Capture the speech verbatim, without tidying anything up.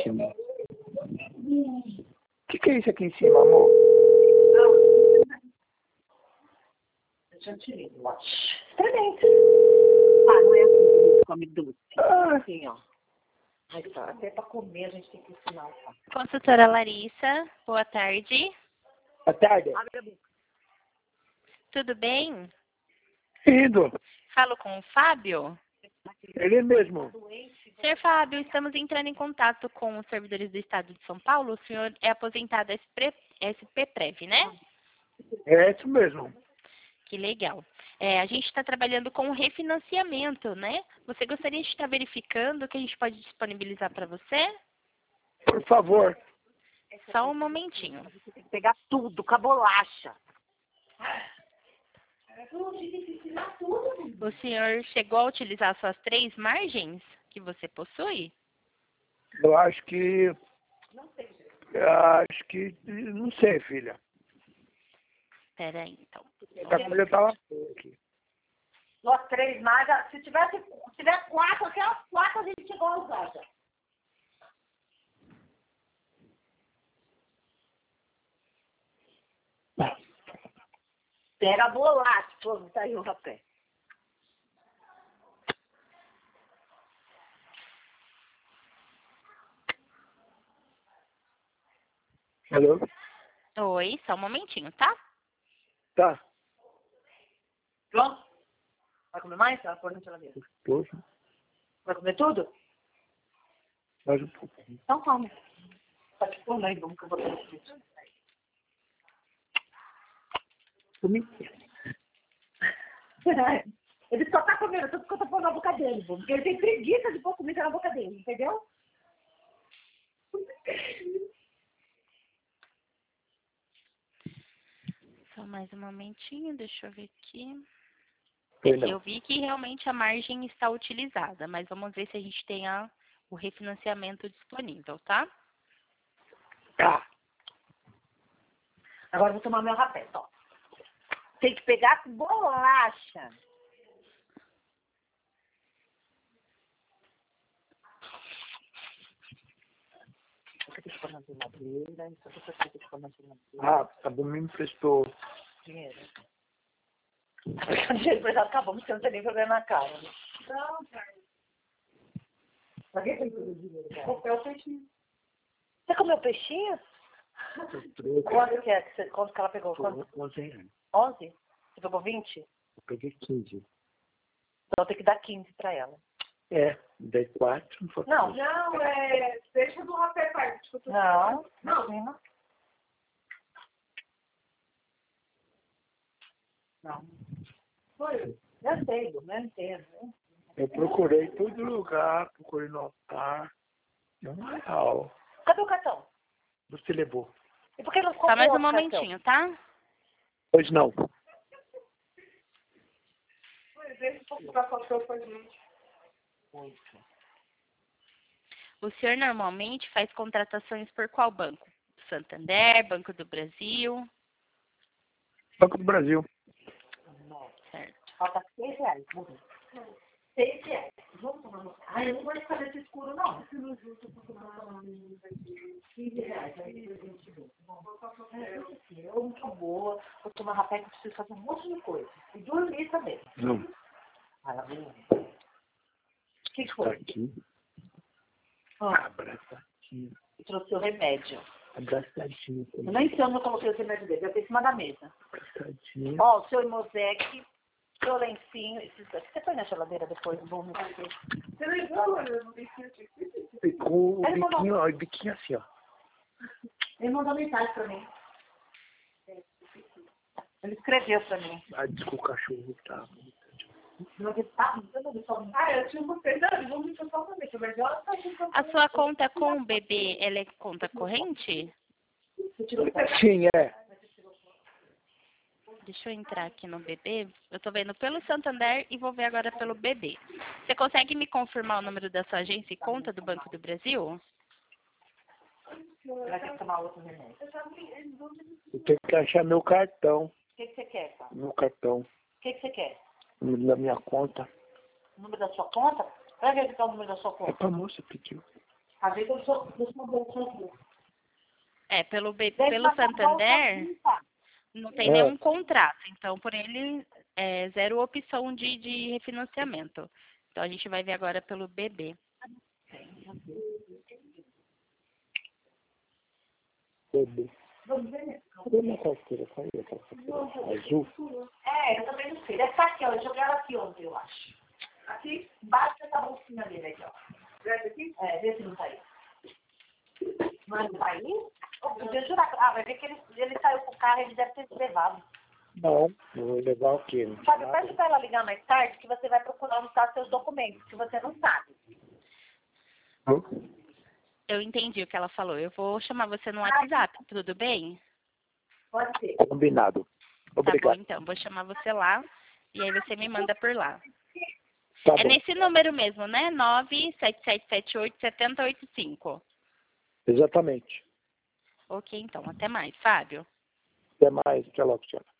cima? O que, que é isso aqui em cima, amor? Deixa eu te ver. Excelente. Ah, não é assim que a gente come doce. Ah. Assim, ó. Ai, tá. Até pra comer a gente tem que ensinar o papo. Consultora Larissa, boa tarde. Boa tarde. Abre a boca. Tudo bem? Indo. Falo com o Fábio. Ele mesmo. Senhor Fábio, estamos entrando em contato com os servidores do Estado de São Paulo. O senhor é aposentado S P Prev, né? É isso mesmo. Que legal. É, a gente está trabalhando com refinanciamento, né? Você gostaria de estar verificando o que a gente pode disponibilizar para você? Por favor. Só um momentinho. Você tem que pegar tudo com a bolacha. O senhor chegou a utilizar suas três margens que você possui? Eu acho que... Eu acho que... Não sei, filha. Espera aí, então. A coisa tava aqui. Nós três mais. Se tivesse, se tiver quatro, aquelas quatro a gente chegou a usar já. Pega a bolacha. Pô, tá aí o rapé. Alô? Oi, só um momentinho, tá? Tá. Pronto? Vai comer mais? Ela pôr na geladeira. Poxa, Vai comer tudo? mais um pouco. Então come. Pode pôr aí, vamos que eu vou ter isso. Comi. Ele só tá comendo tudo que eu tô pondo na boca dele, bom, porque ele tem preguiça de pôr comida na boca dele, entendeu? Só mais um momentinho, deixa eu ver aqui. Foi não. Eu vi que realmente a margem está utilizada, mas vamos ver se a gente tem a, o refinanciamento disponível, tá? Tá. Agora eu vou tomar meu rapé, ó. Tem que pegar com bolacha. Você tem que pôr na geladeira, isso aqui você tem que pôr na geladeira. Ah, tá bom, me emprestou. Dinheiro. O dinheiro emprestado acabou, você não tem nem problema na cara. Né? Não, cara. Pra que tem todo o dinheiro, cara? Comprei o peixinho. Você comeu peixinho? Quanto que é? Que você, quanto que ela pegou? Quanto? onze reais. onze? Você pegou vinte? Eu peguei quinze. Então tem que dar quinze pra ela. É, dei quatro. Não, foi Não. Não, é. Deixa do rapé parte. Não. Não. Não. Foi. Já sei, eu não entendo. Né? Eu procurei em todo lugar, procurei no altar. É um real. Cadê o cartão? Você levou. E por que não comprou Só mais um outro cartão? momentinho, tá? Pois não. Deixa um pouco pra passar pra gente. Oito. O senhor normalmente faz contratações por qual banco? Santander, Banco do Brasil? Banco do Brasil. Nove. Certo. Falta seis reais. Morri. Seis reais. Vamos tomar no... Ai, eu não vou ficar nesse escuro, não. quinze reais. Aí eu vinte e dois. Bom, eu muito boa. Vou tomar rapé que eu preciso fazer um monte de coisa. E dormir também. Não. Maravilha. O que Tá foi? aqui. Ah, Abraçadinho. eu trouxe o remédio. Abraçadinho. Eu nem sei onde eu coloquei o remédio dele. Eu tenho em cima da mesa. Abraçadinho. Ó, o seu Imosec, seu lencinho. Esses daqui. Você põe na geladeira depois, bom, meu Deus. Você levou, eu não deixei aqui. E com o Ele mandou- biquinho, ó, o biquinho assim, ó. Ele mandou mensagem pra mim. Ele escreveu pra mim. Ah, desculpa, o cachorro tá. Não, ele tá, eu não só Ah, eu tinha uma verdade, vamos me passar pra mim, mas ela tá com A sua conta com o bebê, ela é conta corrente? Você tirou Sim, é. Deixa eu entrar aqui no B B. Eu tô vendo pelo Santander e vou ver agora pelo B B. Você consegue me confirmar o número da sua agência e conta do Banco do Brasil? Vai ter que tomar outro remédio. Eu tenho que achar meu cartão. O que, que você quer, pai? Meu cartão. O que, que você quer? O número da minha conta. O número da sua conta? Vai verificar o número da sua É conta. pra moça pediu. Às vezes eu sou uma bolsa. É, pelo, B, pelo Santander, não tem É. nenhum contrato. Então, por ele, é zero opção de, de refinanciamento. Então, a gente vai ver agora pelo B B. Bebê. Cadê minha carteira? Cadê a carteira? Azul? É, eu também não sei. Deve estar aqui, ó. Eu joguei ela aqui ontem, eu acho. Aqui, embaixo dessa bolsinha dele aqui, ó. Vê aqui? É, vê se não tá aí. Mas não tá aí? Eu vou jurar. Ah, vai ver que ele, ele saiu com o carro, ele deve ter se levado. Não, eu vou levar o quê? Sabe, pede pra ela ligar mais tarde, que você vai procurar onde estão seus documentos, que você não sabe. Hum? Eu entendi o que ela falou. Eu vou chamar você no WhatsApp, tudo bem? Pode ser. Combinado. Tá bom, Obrigado. então. Vou chamar você lá e aí você me manda por lá. Tá É bom. nesse número mesmo, né? nove sete sete sete oito sete zero oito cinco. Exatamente. Ok, então. Até mais, Fábio. Até mais. Até logo, tchau.